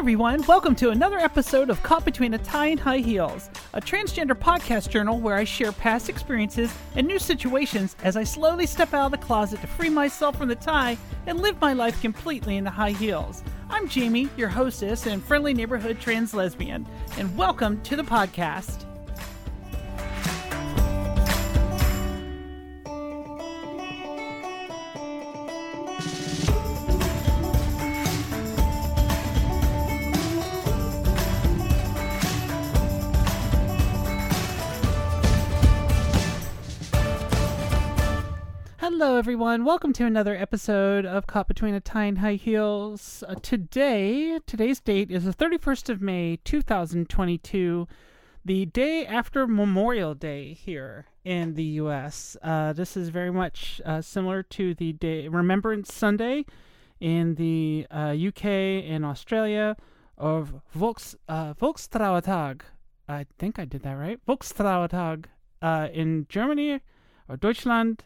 everyone. Welcome to another episode of Caught Between a Tie and High Heels, a transgender podcast journal where I share past experiences and new situations as I slowly step out of the closet to free myself from the tie and live my life completely in the high heels. I'm Jamie, your hostess and friendly neighborhood trans lesbian, and welcome to the podcast. Hello everyone, welcome to another episode of Caught Between a Tie and High Heels. Today's date is the 31st of May, 2022, the day after Memorial Day here in the U.S. This is very much similar to the day Remembrance Sunday in the UK and Australia, of Volkstrauertag. I think I did that right. Volkstrauertag in Germany or Deutschland.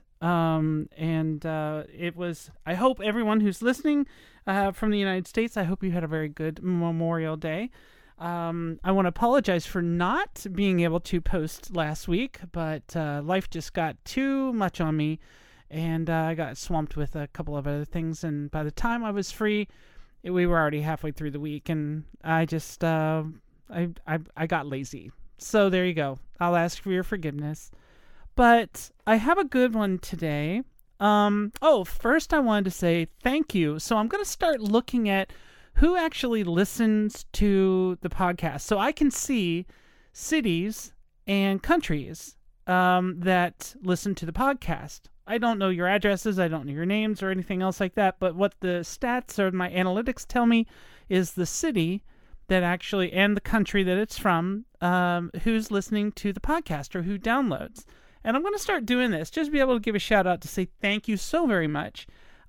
It was, I hope everyone who's listening from the United States, I hope you had a very good Memorial Day. I want to apologize for not being able to post last week, but life just got too much on me, and I got swamped with a couple of other things, and by the time I was free, we were already halfway through the week, and I just, I got lazy. So there you go. I'll ask for your forgiveness. But I have a good one today. First I wanted to say thank you. So I'm going to start looking at who actually listens to the podcast. So I can see cities and countries that listen to the podcast. I don't know your addresses. I don't know your names or anything else like that. But what the stats or my analytics tell me is the city that actually, and the country that it's from, who's listening to the podcast or who downloads. And I'm going to start doing this, just to be able to give a shout out to say thank you so very much.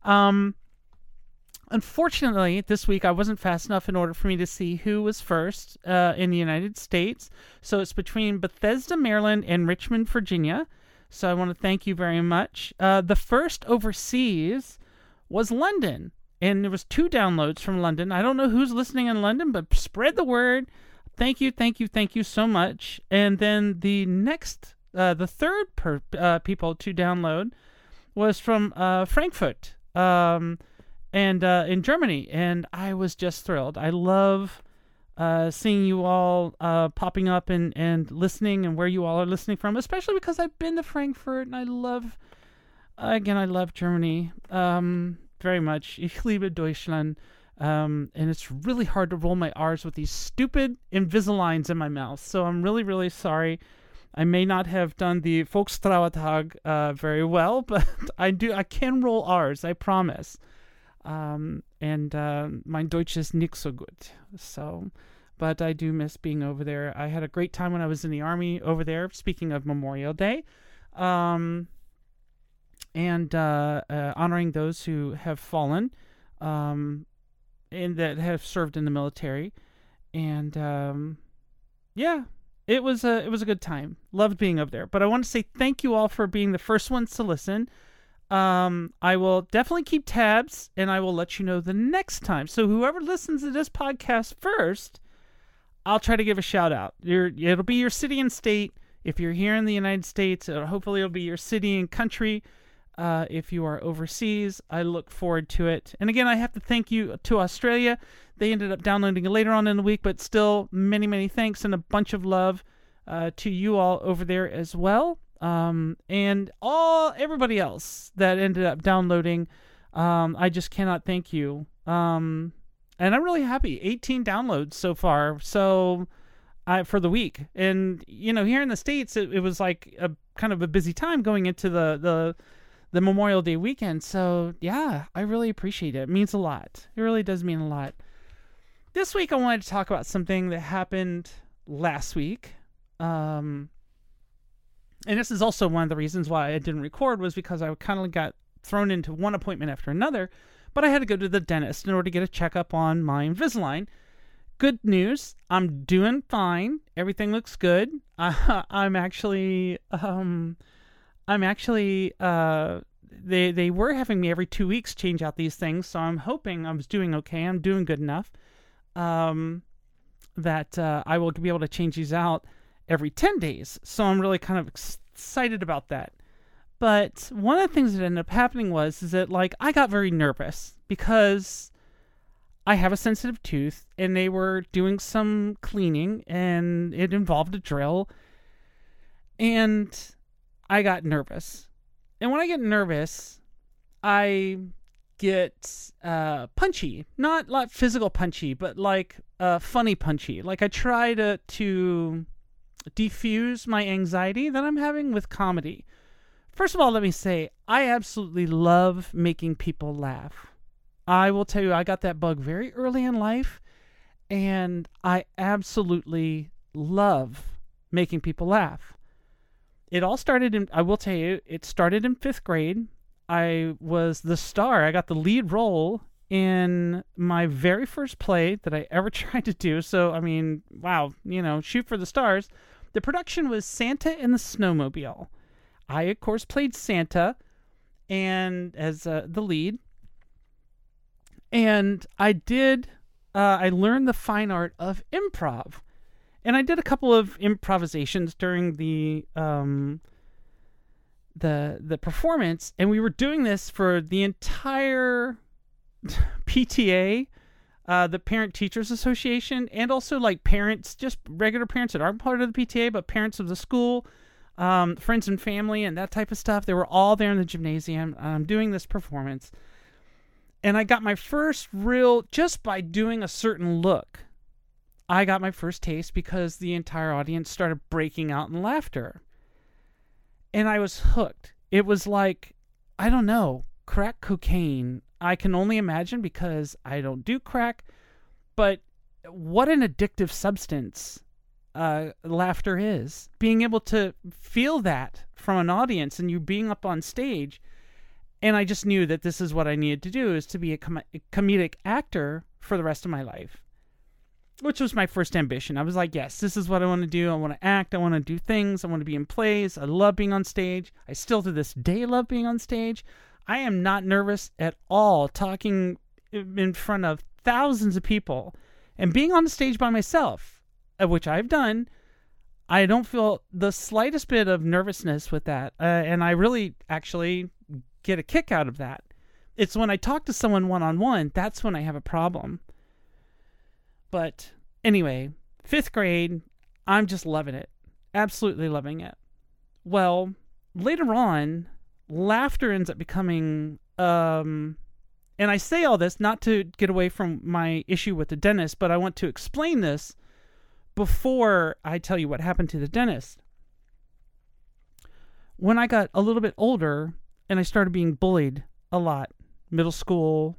Unfortunately, this week I wasn't fast enough in order for me to see who was first in the United States. So it's between Bethesda, Maryland, and Richmond, Virginia. So I want to thank you very much. The first overseas was London, and there was 2 downloads from London. I don't know who's listening in London, but spread the word. Thank you so much. And then the next... the third people to download was from Frankfurt and in Germany, and I was just thrilled. I love seeing you all popping up and listening, and where you all are listening from, especially because I've been to Frankfurt, and I love Germany very much. Ich liebe Deutschland. And it's really hard to roll my R's with these stupid Invisaligns in my mouth, so I'm really, really sorry. I may not have done the Volkstrauertag very well, but I can roll R's, I promise. Mein Deutsch is nicht so gut. So, but I do miss being over there. I had a great time when I was in the Army over there, speaking of Memorial Day. Honoring those who have fallen, and that have served in the military. And, yeah. It was a good time. Loved being up there. But I want to say thank you all for being the first ones to listen. I will definitely keep tabs, and I will let you know the next time. So whoever listens to this podcast first, I'll try to give a shout out. It'll be your city and state. If you're here in the United States, hopefully it'll be your city and country. If you are overseas, I look forward to it. And again, I have to thank you to Australia. They ended up downloading it later on in the week, but still many, many thanks and a bunch of love to you all over there as well. And everybody else that ended up downloading. I just cannot thank you. And I'm really happy. 18 downloads so far. So for the week. And, here in the States, it was like a kind of a busy time going into the Memorial Day weekend. So, yeah, I really appreciate it. It means a lot. It really does mean a lot. This week, I wanted to talk about something that happened last week. And this is also one of the reasons why I didn't record, was because I kind of got thrown into one appointment after another. But I had to go to the dentist in order to get a checkup on my Invisalign. Good news, I'm doing fine. Everything looks good. I'm actually... They were having me every 2 weeks change out these things, so I'm hoping I was doing okay. I'm doing good enough. that I will be able to change these out every 10 days. So I'm really kind of excited about that. But one of the things that ended up happening is that, like, I got very nervous because I have a sensitive tooth, and they were doing some cleaning, and it involved a drill, and I got nervous. And when I get nervous, I get punchy. Not like physical punchy, but like funny punchy. Like, I try to diffuse my anxiety that I'm having with comedy. First of all, let me say, I absolutely love making people laugh. I will tell you, I got that bug very early in life, and I absolutely love making people laugh. It all started I will tell you, it started in 5th grade. I was the star. I got the lead role in my very first play that I ever tried to do. So, I mean, wow, shoot for the stars. The production was Santa and the Snowmobile. I, of course, played Santa and as the lead. And I learned the fine art of improv. And I did a couple of improvisations during the performance, and we were doing this for the entire PTA, the Parent Teachers Association, and also like parents, just regular parents that aren't part of the PTA, but parents of the school, friends and family, and that type of stuff. They were all there in the gymnasium doing this performance. And I got my first just by doing a certain look, I got my first taste because the entire audience started breaking out in laughter. And I was hooked. It was like, I don't know, crack cocaine. I can only imagine because I don't do crack. But what an addictive substance laughter is. Being able to feel that from an audience and you being up on stage. And I just knew that this is what I needed to do, is to be a comedic actor for the rest of my life. Which was my first ambition. I was like, yes, this is what I want to do. I want to act. I want to do things. I want to be in plays. I love being on stage. I still to this day love being on stage. I am not nervous at all talking in front of thousands of people. And being on the stage by myself, which I've done, I don't feel the slightest bit of nervousness with that. And I really actually get a kick out of that. It's when I talk to someone one-on-one, that's when I have a problem. But anyway, 5th grade, I'm just loving it. Absolutely loving it. Well, later on, laughter ends up becoming, and I say all this not to get away from my issue with the dentist, but I want to explain this before I tell you what happened to the dentist. When I got a little bit older and I started being bullied a lot, middle school,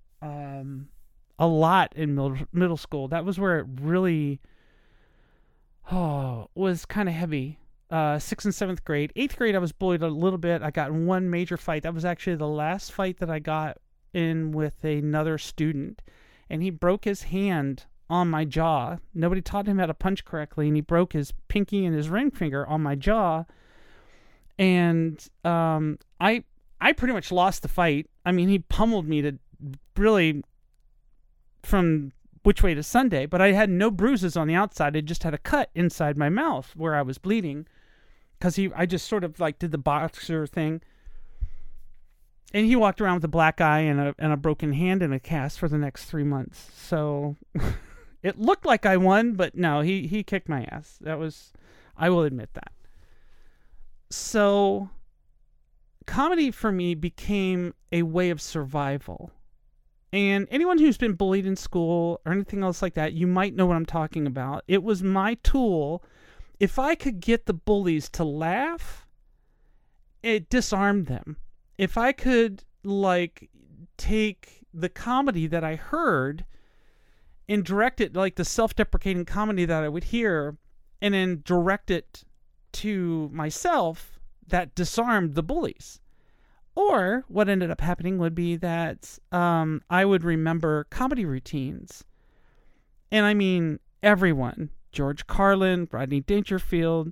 a lot in middle school. That was where it really was kind of heavy. 6th and 7th grade. 8th grade, I was bullied a little bit. I got in one major fight. That was actually the last fight that I got in with another student. And he broke his hand on my jaw. Nobody taught him how to punch correctly, and he broke his pinky and his ring finger on my jaw. And I pretty much lost the fight. I mean, he pummeled me to really from which way to Sunday, but I had no bruises on the outside. I just had a cut inside my mouth where I was bleeding because I just sort of like did the boxer thing. And he walked around with a black eye and a broken hand and a cast for the next 3 months. So it looked like I won, but no, he kicked my ass. I will admit that. So comedy for me became a way of survival. And anyone who's been bullied in school or anything else like that, you might know what I'm talking about. It was my tool. If I could get the bullies to laugh, it disarmed them. If I could, like, take the comedy that I heard and direct it, like the self-deprecating comedy that I would hear, and then direct it to myself, that disarmed the bullies. Or what ended up happening would be that I would remember comedy routines. And I mean everyone. George Carlin, Rodney Dangerfield,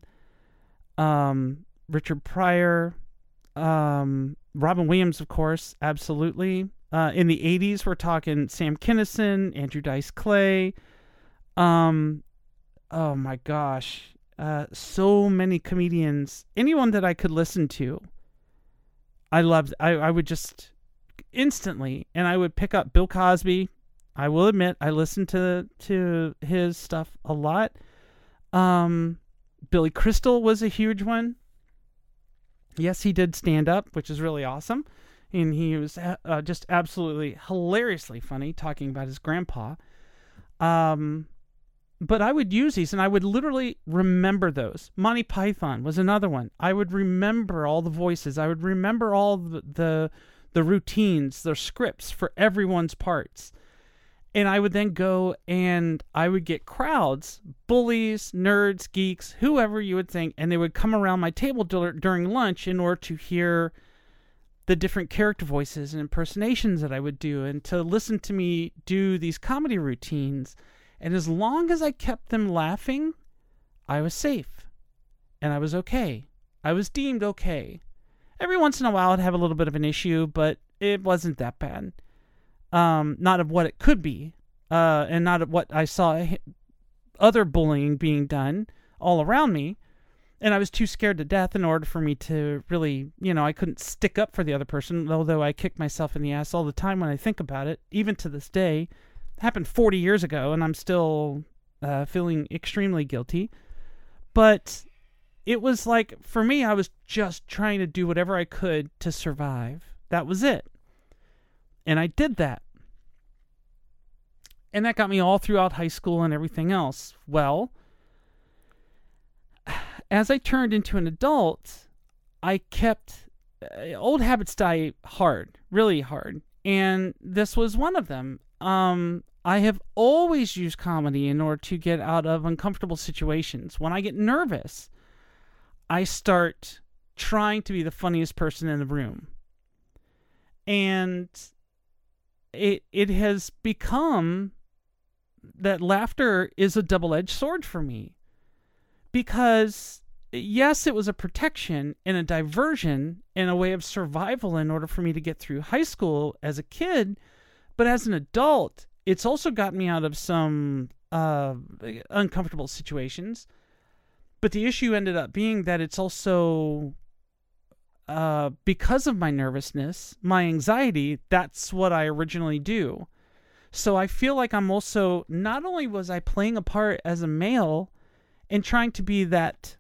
Richard Pryor, Robin Williams, of course, absolutely. In the 80s, we're talking Sam Kinison, Andrew Dice Clay. Oh my gosh. So many comedians. Anyone that I could listen to. I loved. I would just instantly, and I would pick up Bill Cosby. I will admit, I listened to his stuff a lot. Billy Crystal was a huge one. Yes, he did stand up, which is really awesome. And he was just absolutely hilariously funny talking about his grandpa. But I would use these, and I would literally remember those. Monty Python was another one. I would remember all the voices. I would remember all the routines, the scripts for everyone's parts. And I would then go and I would get crowds, bullies, nerds, geeks, whoever you would think, and they would come around my table during lunch in order to hear the different character voices and impersonations that I would do, and to listen to me do these comedy routines. And as long as I kept them laughing, I was safe. And I was okay. I was deemed okay. Every once in a while I'd have a little bit of an issue, but it wasn't that bad. Not of what it could be, and not of what I saw other bullying being done all around me. And I was too scared to death in order for me to really, I couldn't stick up for the other person, although I kick myself in the ass all the time when I think about it, even to this day. It happened 40 years ago, and I'm still feeling extremely guilty. But it was like, for me, I was just trying to do whatever I could to survive. That was it. And I did that. And that got me all throughout high school and everything else. Well, as I turned into an adult, I kept... old habits die hard, really hard. And this was one of them. I have always used comedy in order to get out of uncomfortable situations. When I get nervous, I start trying to be the funniest person in the room. And it has become that laughter is a double-edged sword for me. Because, yes, it was a protection and a diversion and a way of survival in order for me to get through high school as a kid. But as an adult, it's also gotten me out of some uncomfortable situations. But the issue ended up being that it's also, because of my nervousness, my anxiety, that's what I originally do. So I feel like I'm also, not only was I playing a part as a male and trying to be that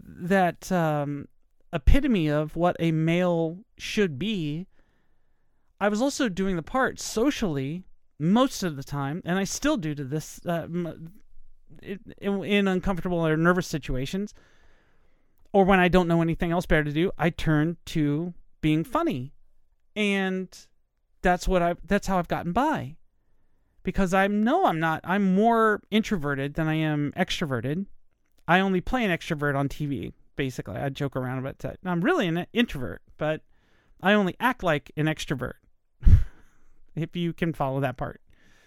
epitome of what a male should be, I was also doing the part socially most of the time, and I still do to this in uncomfortable or nervous situations, or when I don't know anything else better to do, I turn to being funny, and that's how I've gotten by, because I'm more introverted than I am extroverted. I only play an extrovert on TV. Basically, I joke around about that. I'm really an introvert, but I only act like an extrovert. If you can follow that part.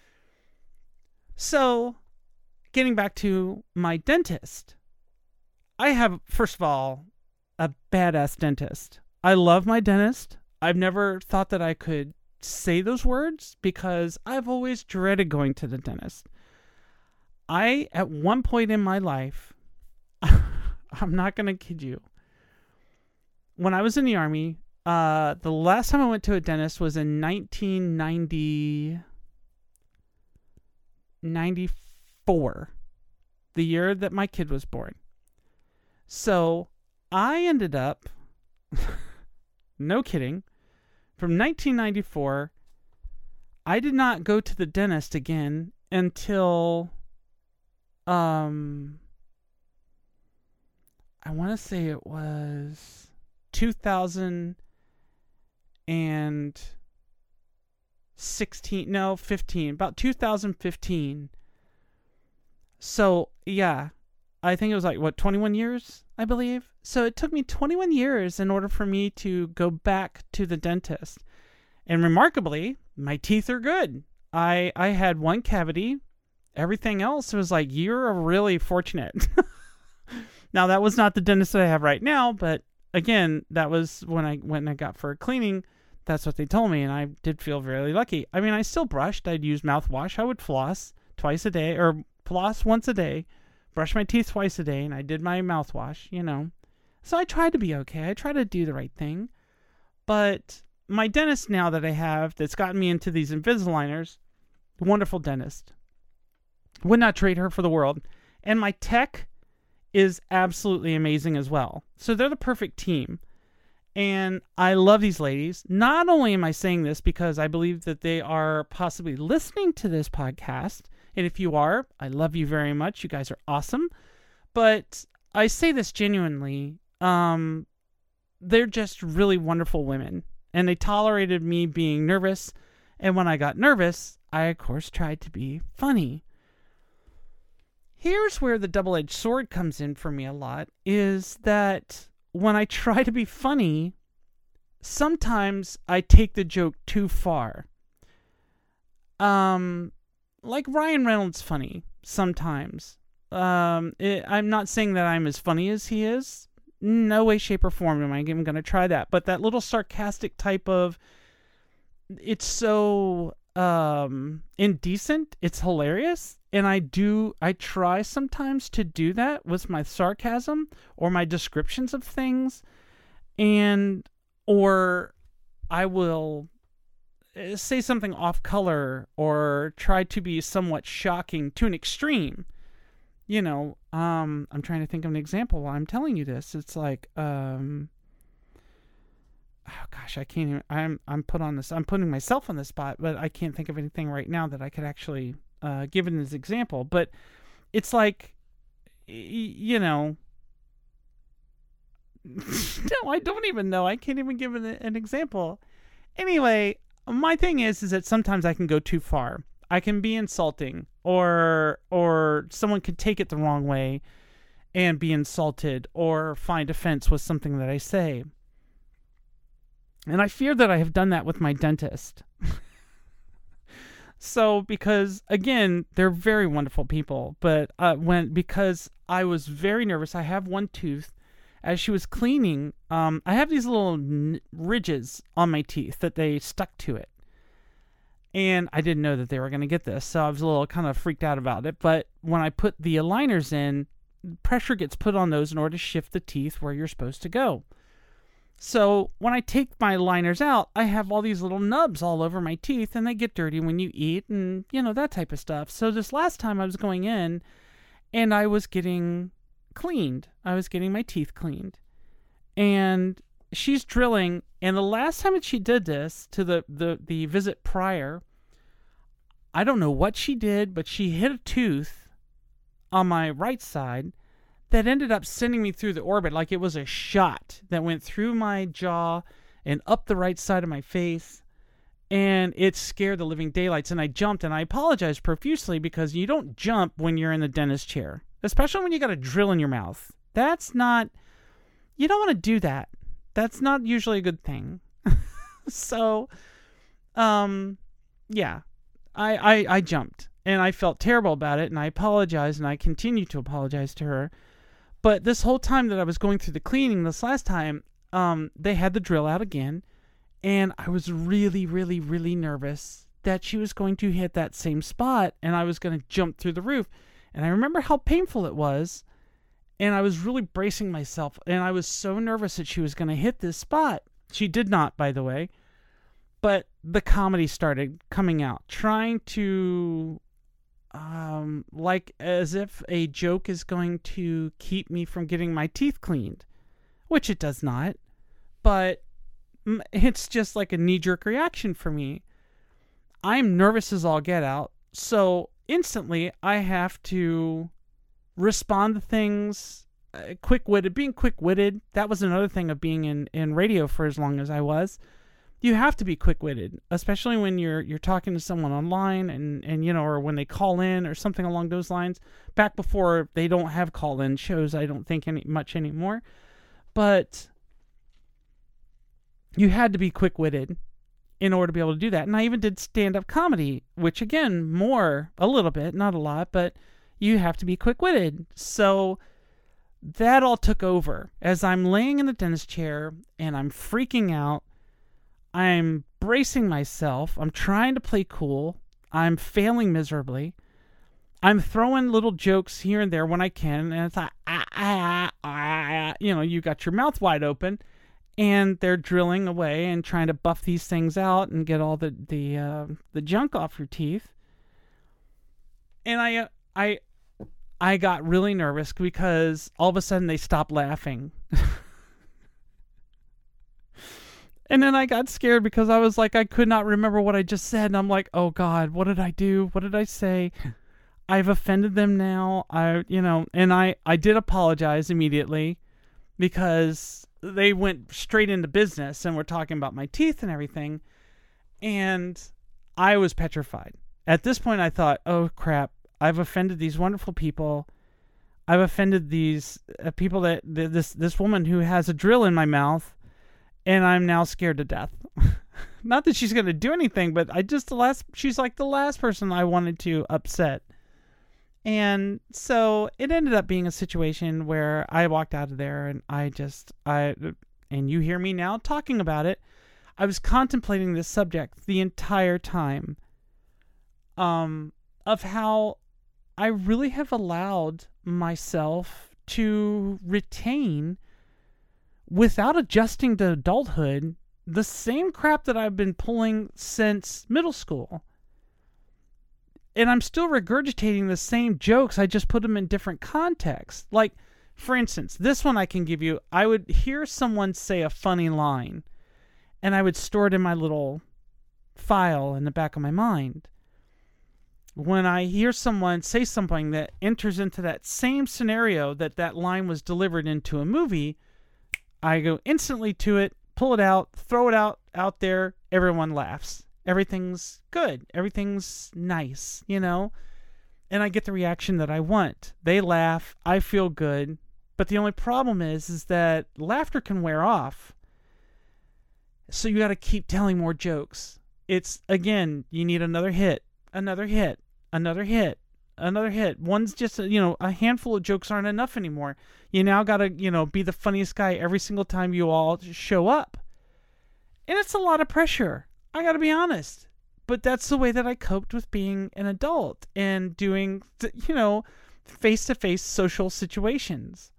So, getting back to my dentist. I have, first of all, a badass dentist. I love my dentist. I've never thought that I could say those words because I've always dreaded going to the dentist. At one point in my life, I'm not going to kid you. When I was in the Army, the last time I went to a dentist was in 1994, the year that my kid was born. So I ended up, no kidding, from 1994, I did not go to the dentist again until, I want to say it was 2015, about 2015. So, yeah, I think it was 21 years, I believe. So it took me 21 years in order for me to go back to the dentist. And remarkably, my teeth are good. I had one cavity. Everything else was you're really fortunate. Now, that was not the dentist that I have right now, but again, that was when I went and I got for a cleaning. That's what they told me, and I did feel very lucky. I mean, I still brushed. I'd use mouthwash. I would floss twice a day, or floss once a day, brush my teeth twice a day, and I did my mouthwash, So I tried to be okay. I tried to do the right thing. But my dentist now that I have, that's gotten me into these Invisaligners, wonderful dentist. Would not trade her for the world. And my tech is absolutely amazing as well. So they're the perfect team. And I love these ladies. Not only am I saying this because I believe that they are possibly listening to this podcast. And if you are, I love you very much. You guys are awesome. But I say this genuinely. They're just really wonderful women. And they tolerated me being nervous. And when I got nervous, I, of course, tried to be funny. Here's where the double-edged sword comes in for me a lot, is that when I try to be funny, sometimes I take the joke too far. Like Ryan Reynolds funny, sometimes. I'm not saying that I'm as funny as he is. No way, shape, or form am I even going to try that. But that little sarcastic type of, it's so indecent, it's hilarious. And I try sometimes to do that with my sarcasm or my descriptions of things. Or I will say something off color or try to be somewhat shocking to an extreme. I'm trying to think of an example while I'm telling you this. It's like, oh gosh, I can't even, I'm putting myself on the spot, but I can't think of anything right now that I could actually give it as an example. But it's like, no, I don't even know. I can't even give it an example. Anyway, my thing is that sometimes I can go too far. I can be insulting, or someone could take it the wrong way and be insulted or find offense with something that I say. And I fear that I have done that with my dentist. So, because again, they're very wonderful people, but because I was very nervous, I have one tooth. As she was cleaning, I have these little ridges on my teeth that they stuck to it. And I didn't know that they were going to get this, so I was a little kind of freaked out about it. But when I put the aligners in, pressure gets put on those in order to shift the teeth where you're supposed to go. So when I take my aligners out, I have all these little nubs all over my teeth, and they get dirty when you eat and, that type of stuff. So this last time I was going in, and I was getting cleaned. I was getting my teeth cleaned. And she's drilling, and the last time that she did this to the visit prior, I don't know what she did, but she hit a tooth on my right side that ended up sending me through the orbit like it was a shot that went through my jaw and up the right side of my face, and it scared the living daylights, and I jumped, and I apologized profusely because you don't jump when you're in the dentist chair, especially when you got a drill in your mouth. You don't want to do that. That's not usually a good thing. So, yeah, I jumped, and I felt terrible about it, and I apologized, and I continued to apologize to her. But this whole time that I was going through the cleaning this last time, they had the drill out again, and I was really, really, really nervous that she was going to hit that same spot, and I was going to jump through the roof. And I remember how painful it was, and I was really bracing myself, and I was so nervous that she was going to hit this spot. She did not, by the way. But the comedy started coming out, trying to, like as if a joke is going to keep me from getting my teeth cleaned, which it does not. But it's just like a knee-jerk reaction for me. I'm nervous as all get out, so instantly I have to respond to things quick-witted. Being quick-witted, that was another thing of being in radio for as long as I was. You have to be quick-witted, especially when you're talking to someone online and or when they call in or something along those lines. Back before they don't have call-in shows, I don't think much anymore. But you had to be quick-witted in order to be able to do that. And I even did stand-up comedy, which again, a little bit, not a lot, but you have to be quick-witted. So that all took over. As I'm laying in the dentist chair and I'm freaking out, I'm bracing myself. I'm trying to play cool. I'm failing miserably. I'm throwing little jokes here and there when I can, and it's like, you got your mouth wide open, and they're drilling away and trying to buff these things out and get all the junk off your teeth. And I got really nervous because all of a sudden they stopped laughing. And then I got scared because I was like, I could not remember what I just said. And I'm like, oh God, what did I do? What did I say? I've offended them now. And I did apologize immediately because they went straight into business and were talking about my teeth and everything. And I was petrified. At this point, I thought, oh crap, I've offended these wonderful people. I've offended these people this woman who has a drill in my mouth. And I'm now scared to death. Not that she's going to do anything, but she's like the last person I wanted to upset. And so it ended up being a situation where I walked out of there and and you hear me now talking about it. I was contemplating this subject the entire time, of how I really have allowed myself to retain, without adjusting to adulthood, the same crap that I've been pulling since middle school. And I'm still regurgitating the same jokes. I just put them in different contexts. Like, for instance, this one I can give you. I would hear someone say a funny line, and I would store it in my little file in the back of my mind. When I hear someone say something that enters into that same scenario that line was delivered into a movie, I go instantly to it, pull it out, throw it out there. Everyone laughs. Everything's good. Everything's nice, and I get the reaction that I want. They laugh. I feel good. But the only problem is that laughter can wear off. So you got to keep telling more jokes. It's, again, you need another hit, another hit, another hit, another hit. One's just, a handful of jokes aren't enough anymore. You now got to, be the funniest guy every single time you all show up. And it's a lot of pressure. I got to be honest. But that's the way that I coped with being an adult and doing, face-to-face social situations.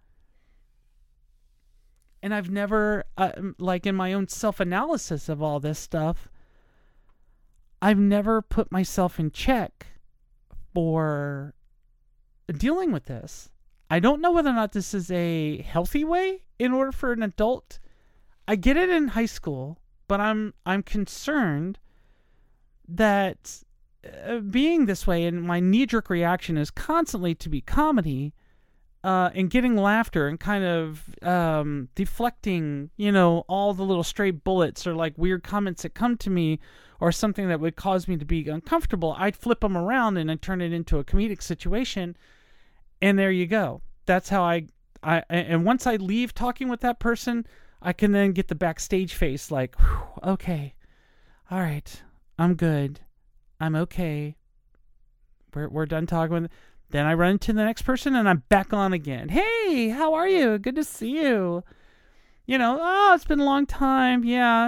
And I've never, in my own self-analysis of all this stuff, I've never put myself in check for dealing with this. I don't know whether or not this is a healthy way in order for an adult. I get it in high school, but I'm concerned that being this way, and my knee-jerk reaction is constantly to be comedy, and getting laughter and kind of deflecting, all the little stray bullets or like weird comments that come to me or something that would cause me to be uncomfortable. I'd flip them around and I'd turn it into a comedic situation. And there you go. That's how and once I leave talking with that person, I can then get the backstage face like, okay, all right, I'm good. I'm okay. We're done talking with. Then I run into the next person and I'm back on again. Hey, how are you? Good to see you. It's been a long time. Yeah,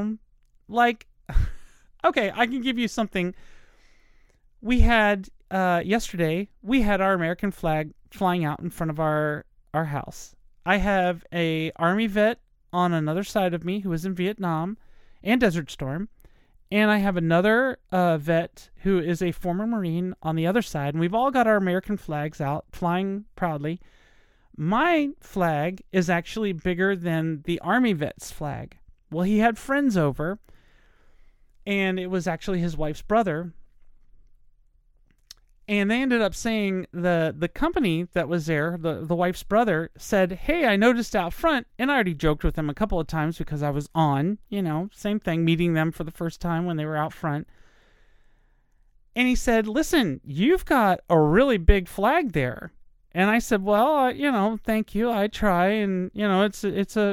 okay, I can give you something. We had, yesterday, we had our American flag flying out in front of our house. I have a Army vet on another side of me who was in Vietnam and Desert Storm. And I have another vet who is a former Marine on the other side. And we've all got our American flags out, flying proudly. My flag is actually bigger than the Army vet's flag. Well, he had friends over. And it was actually his wife's brother. And they ended up saying the company that was there, the wife's brother, said, hey, I noticed out front, and I already joked with them a couple of times because I was on, same thing, meeting them for the first time when they were out front. And he said, listen, you've got a really big flag there. And I said, well, thank you. I try. And, it's a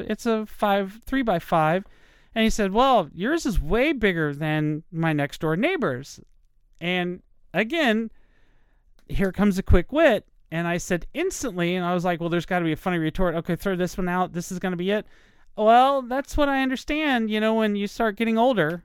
3x5. And he said, well, yours is way bigger than my next door neighbor's. And again, here comes a quick wit. And I said instantly, and I was like, well, there's got to be a funny retort. Okay, throw this one out. This is going to be it. Well, that's what I understand, when you start getting older.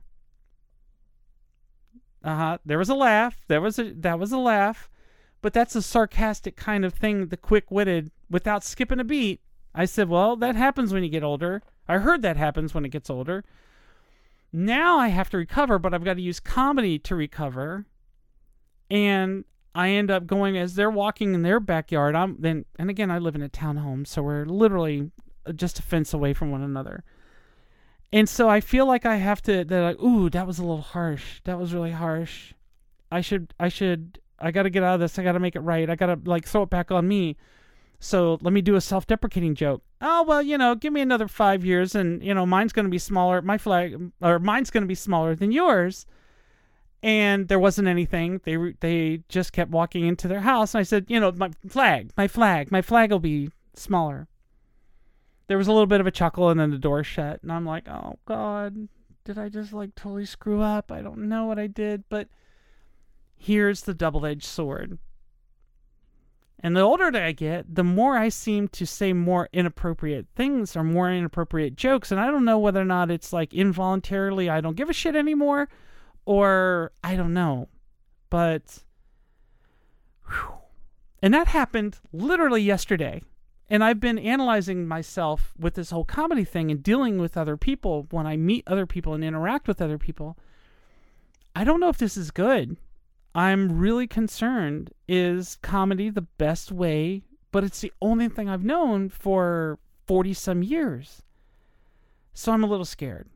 There was a laugh. That was a laugh. But that's a sarcastic kind of thing, the quick-witted, without skipping a beat. I said, well, that happens when you get older. I heard that happens when it gets older. Now I have to recover, but I've got to use comedy to recover. And I end up going, as they're walking in their backyard, and again, I live in a townhome, so we're literally just a fence away from one another. And so I feel like I have to, ooh, that was a little harsh. That was really harsh. I got to get out of this. I got to make it right. I got to throw it back on me. So let me do a self-deprecating joke. Oh, well, give me another 5 years and, mine's going to be smaller. Mine's going to be smaller than yours. And there wasn't anything. They just kept walking into their house. And I said, my flag will be smaller. There was a little bit of a chuckle, and then the door shut. And I'm like, oh, God, did I just totally screw up? I don't know what I did. But here's the double-edged sword. And the older that I get, the more I seem to say more inappropriate things or more inappropriate jokes. And I don't know whether or not it's involuntarily I don't give a shit anymore, or I don't know. But, whew. And that happened literally yesterday. And I've been analyzing myself with this whole comedy thing and dealing with other people when I meet other people and interact with other people. I don't know if this is good. I'm really concerned. Is comedy the best way? But it's the only thing I've known for 40-some years. So I'm a little scared.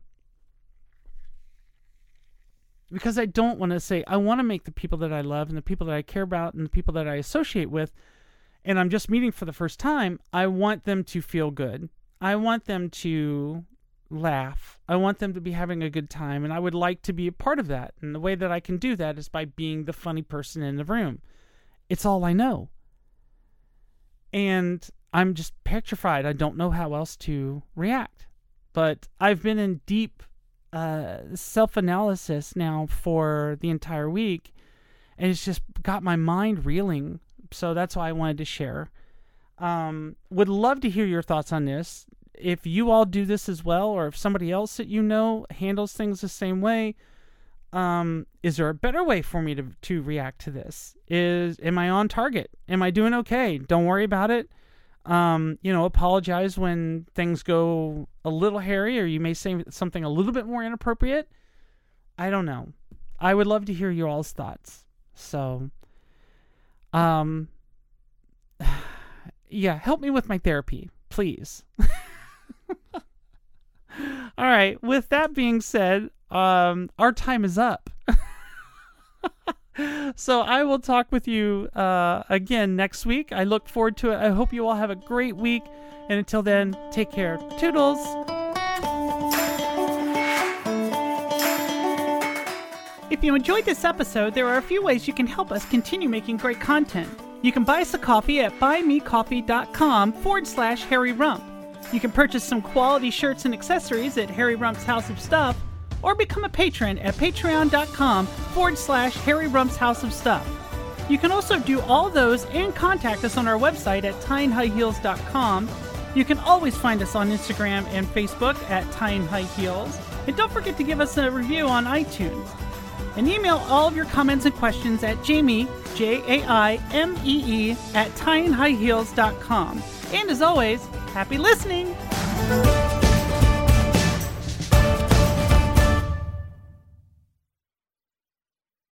Because I don't want to say, I want to make the people that I love and the people that I care about and the people that I associate with, and I'm just meeting for the first time, I want them to feel good. I want them to laugh. I want them to be having a good time, and I would like to be a part of that. And the way that I can do that is by being the funny person in the room. It's all I know. And I'm just petrified. I don't know how else to react. But I've been in deep self-analysis now for the entire week, and it's just got my mind reeling. So that's why I wanted to share. Would love to hear your thoughts on this. If you all do this as well, or if somebody else that you know handles things the same way, is there a better way for me to react to this? Am I on target? Am I doing okay? Don't worry about it. Apologize when things go a little hairy, or you may say something a little bit more inappropriate. I don't know. I would love to hear your all's thoughts. So, yeah, help me with my therapy, please. All right. With that being said, our time is up. So I will talk with you again next week. I look forward to it. I hope you all have a great week. And until then, take care. Toodles. If you enjoyed this episode, there are a few ways you can help us continue making great content. You can buy us a coffee at buymecoffee.com/Harry Rump. You can purchase some quality shirts and accessories at Harry Rump's House of Stuff, or become a patron at patreon.com/Harry Rump's House of Stuff. You can also do all those and contact us on our website at tyinghighheels.com. You can always find us on Instagram and Facebook at Tying High Heels. And don't forget to give us a review on iTunes. And email all of your comments and questions at Jaimee, Jaimee, at tyinghighheels.com. And as always, happy listening!